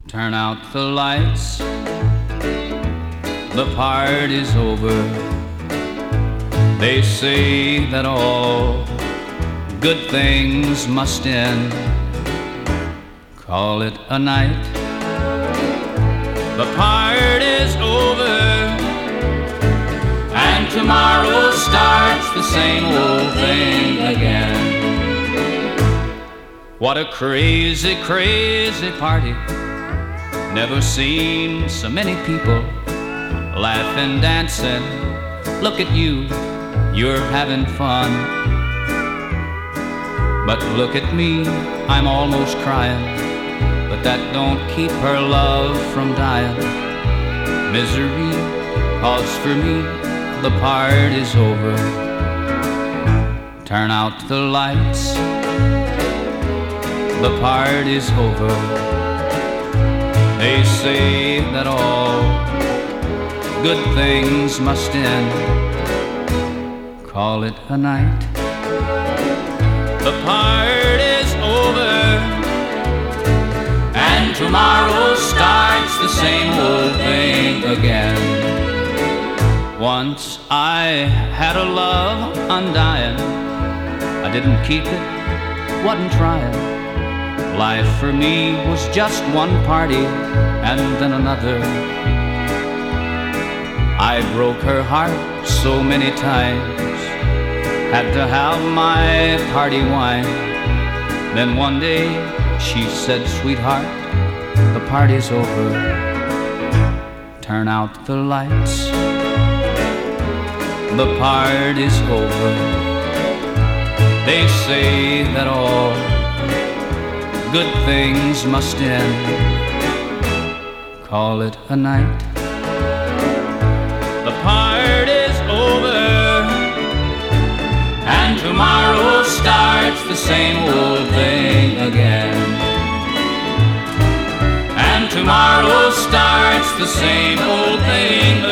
Turn out the lights, the party's over. They say that all good things must end. Call it a night, the party's over, and tomorrow starts the same old thing again. What a crazy, crazy party. Never seen so many people laughing, dancing. Look at you, you're having fun. But look at me, I'm almost crying. But that don't keep her love from dying. Misery, 'cause for me the party's over. Turn out the lights, the party's over. They say that all good things must end. Call it a night, the party's over, and tomorrow starts the same old thing again. Once I had a love undying. I didn't keep it, wasn't trying. Life for me was just one party and then another. I broke her heart so many times, had to have my party wine. Then one day she said, "Sweetheart, the party's over. Turn out the lights, the party's over." They say that all good things must end. Call it a night, the party's over, and tomorrow starts the same old thing again. And tomorrow starts the same old thing